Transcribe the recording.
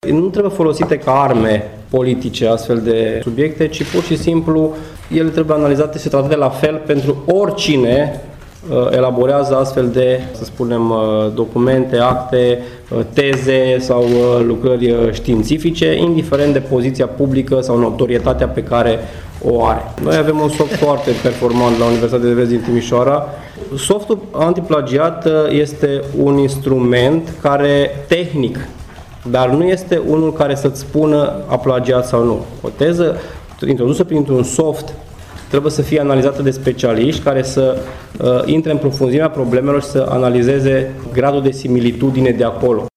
Nu trebuie folosite ca arme politice astfel de subiecte, ci pur și simplu ele trebuie analizate și tratate la fel pentru oricine elaborează astfel de, să spunem, documente, acte, teze sau lucrări științifice, indiferent de poziția publică sau notorietatea pe care o are. Noi avem un soft foarte performant la Universitatea de Vest din Timișoara. Softul antiplagiat este un instrument tehnic, dar nu este unul care să-ți spună a plagiat sau nu. O teză introdusă printr-un soft trebuie să fie analizată de specialiști care să intre în profunzimea problemelor și să analizeze gradul de similitudine de acolo.